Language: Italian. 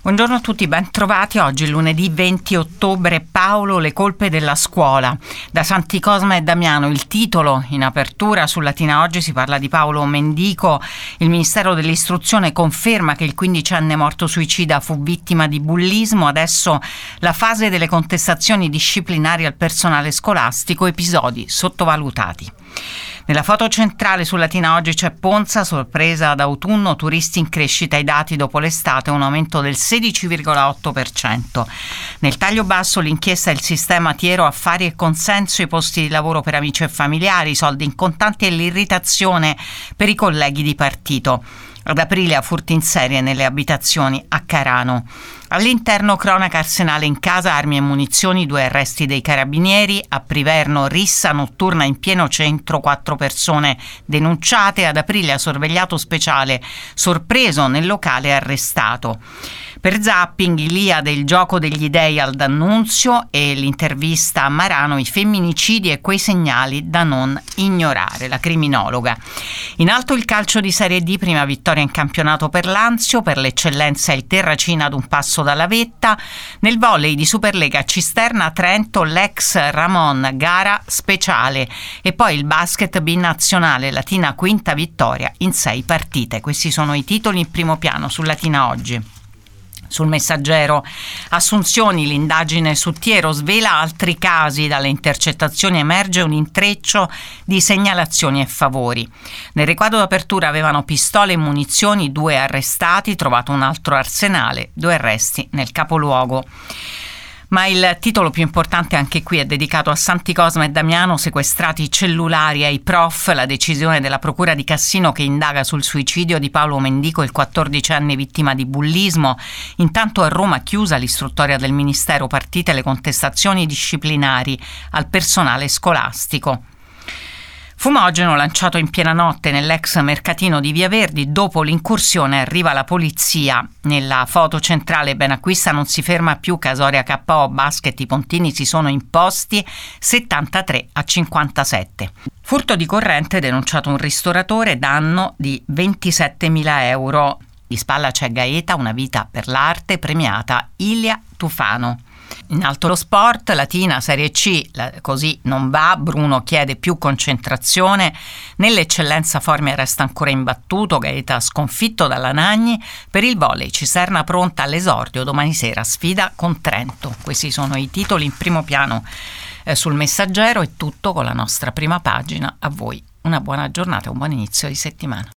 Buongiorno a tutti, ben trovati. Oggi lunedì 20 ottobre, Paolo, le colpe della scuola. Da Santi Cosma e Damiano, il titolo in apertura. Su Latina Oggi si parla di Paolo Mendico. Il Ministero dell'Istruzione conferma che il 15enne morto suicida fu vittima di bullismo. Adesso la fase delle contestazioni disciplinari al personale scolastico, episodi sottovalutati. Nella foto centrale su Latina Oggi c'è Ponza, sorpresa d'autunno, turisti in crescita, i dati dopo l'estate, un aumento del 16,8%. Nel taglio basso l'inchiesta Il sistema Tiero, affari e consenso, i posti di lavoro per amici e familiari, i soldi in contanti e l'irritazione per i colleghi di partito. Ad aprile a furti in serie nelle abitazioni a Carano. All'interno cronaca Arsenale in casa, armi e munizioni, 2 arresti dei carabinieri. A Priverno rissa notturna in pieno centro, 4 persone denunciate. Ad aprile sorvegliato speciale, sorpreso nel locale arrestato. Per zapping Iliade, il gioco degli dei al D'Annunzio, e l'intervista a Marano, i femminicidi e quei segnali da non ignorare, la criminologa. In alto il calcio di Serie D, prima vittoria in campionato per l'Anzio, per l'eccellenza il Terracina ad un passo dalla vetta. Nel volley di Superlega Cisterna Trento, l'ex Ramon, gara speciale, e poi il basket binazionale Latina, quinta vittoria in 6 partite. Questi sono i titoli in primo piano su Latina Oggi. Sul Messaggero, assunzioni, l'indagine su Tiero svela altri casi, dalle intercettazioni emerge un intreccio di segnalazioni e favori. Nel riquadro d'apertura avevano pistole e munizioni, 2 arrestati, trovato un altro arsenale, 2 arresti nel capoluogo. Ma il titolo più importante anche qui è dedicato a Santi Cosma e Damiano, sequestrati i cellulari ai prof, la decisione della procura di Cassino che indaga sul suicidio di Paolo Mendico, il 14enne vittima di bullismo. Intanto a Roma chiusa l'istruttoria del Ministero, partite le contestazioni disciplinari al personale scolastico. Fumogeno lanciato in piena notte nell'ex mercatino di Via Verdi, dopo l'incursione arriva la polizia. Nella foto centrale Benacquista non si ferma più, Casoria KO, basket, i pontini si sono imposti 73-57. Furto di corrente denunciato un ristoratore, danno di 27.000 euro. Di spalla c'è Gaeta, una vita per l'arte, premiata Ilia Tufano. In alto lo sport, Latina Serie C, così non va, Bruno chiede più concentrazione, nell'eccellenza Formia resta ancora imbattuto, Gaeta sconfitto dalla Nagni. Per il volley Cisterna pronta all'esordio, domani sera sfida con Trento. Questi sono i titoli in primo piano sul Messaggero. È tutto con la nostra prima pagina, a voi una buona giornata e un buon inizio di settimana.